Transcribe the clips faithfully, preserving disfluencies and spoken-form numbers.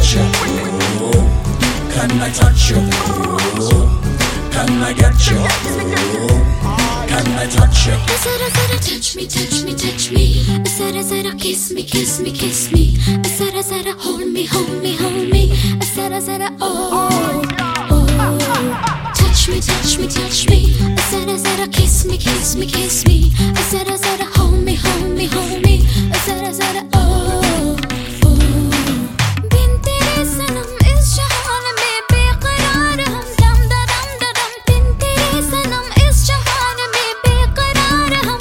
get you? Ooh, can I touch you? Ooh, can I get you? Ooh, can I touch you? Zara zara touch me, touch me, touch me. Zara zara kiss me, kiss me, kiss me. Zara zara hold me, hold me, hold me. Zara zara oh, oh. Touch me, touch me, touch me. Zara zara kiss me, kiss me, kiss me. Zara zara hold me, hold me, hold me. Zara zara oh, oh. बिन तेरे सनम इस जहान में बेकरार हम दम दा दम दा दम. बिन तेरे सनम इस जहान में बेकरार हम.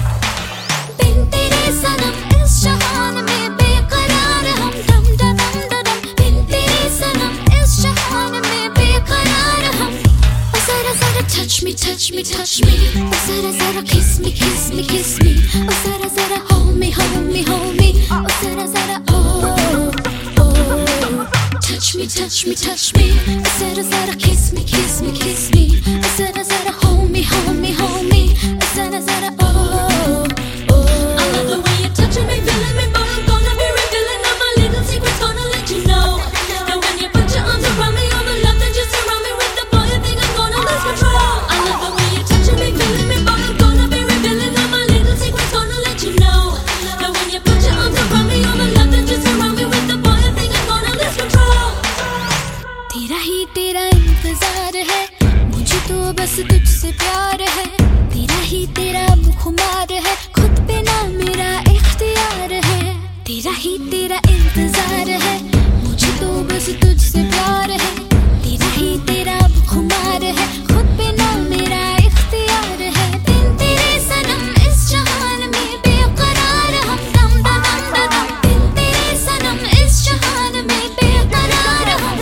बिन तेरे सनम इस जहान में बेकरार हम दम दा दम दा दम. बिन तेरे सनम इस जहान में बेकरार हम. Zara zara touch me, touch me, touch me. Zara zara kiss me, kiss me, kiss me. Zara zara hold me, hold me, hold me. Zara zara oh, oh. Touch me, touch me, touch me. Zara zara kiss me, kiss me, kiss me. Zara zara hold me, hold me, hold me. Zara zara oh, oh. I love the way you're touching me, feeling me, but I'm gonna be revealing all my little secrets, gonna let you know. Now when you put your arms around me, all the love that you surround me with, the boy, I think I'm gonna lose control. I love the way you're touching me, feeling me, but I'm gonna be revealing all my little secrets, gonna let you know. Now when you put your arms around me, all the love that you surround me with, the boy, I think I'm gonna lose control. तेरा ही तेरा इंतजार है, मुझे तो बस तुझसे प्यार है. तेरा ही तेरा खुमार है, खुद पे ना मेरा इख्तियार है. तेरा ही तेरा इंतजार है, मुझे तो बस तुझसे प्यार है. तेरा ही तेरा खुमार है, खुद पे ना मेरा इख्तियार है. बिन तेरे सनम इस जहान में बेकरार हम दम दा दम दा दम. बिन तेरे सनम इस जहान में बेकरार हम.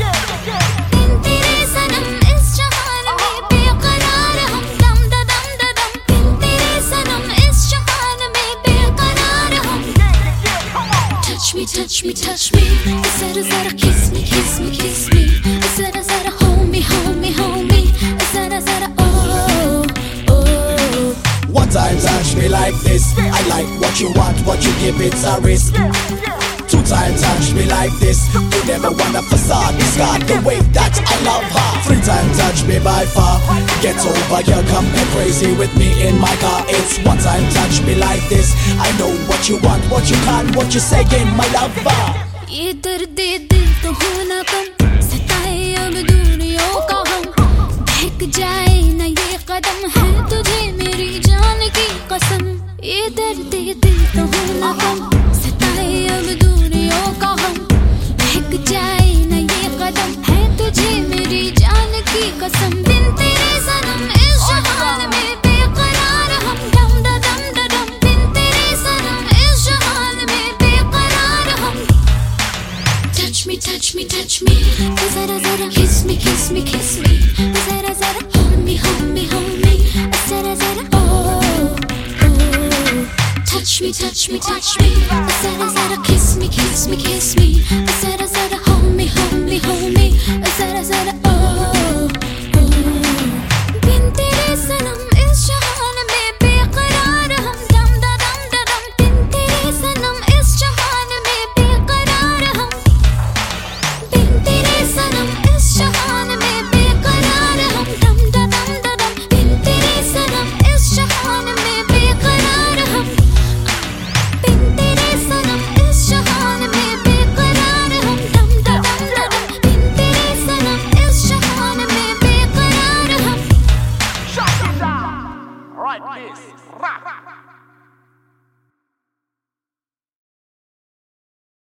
बिन तेरे सनम इस जहान में बेकरार हम दम दा दम दा दम. बिन तेरे सनम इस जहान में बेकरार हम. Touch me, touch me, touch me. Zara zara kiss me, kiss me, kiss me. Zara zara hold me, hold me, hold me. Zara zara oh, oh. One time touch me like this. I like what you want, what you give, it's a risk. Two times touch me like this. You never want a facade, discard the way that I love her. Three times touch me by far. Get over here, come get crazy with me in my car. It's one time touch me like this. I know what you want, what you can't, what you saying, my lover. ये दर्द दिल तो होना कम, सताए अब दूरियों का हम. बहक जाए ना ये कदम, है तुझे मेरी जान की कसम. ये दर्द दिल तो होना कम, सताए अब दूरियों का हम. बहक जाए ना ये कदम, है तुझे मेरी जान की कसम. बिन तेरे सनम इस जहान में बेकरार हम दम दा दम दा दम. बिन तेरे सनम इस जहान में बेकरार हम. Touch me, touch me, touch me. Zara zara kiss me, kiss me, kiss me. Zara zara hold me, hold me, hold me. Zara zara oh, oh. Touch me, touch me, touch me. Zara zara kiss me, kiss me, kiss me. Zara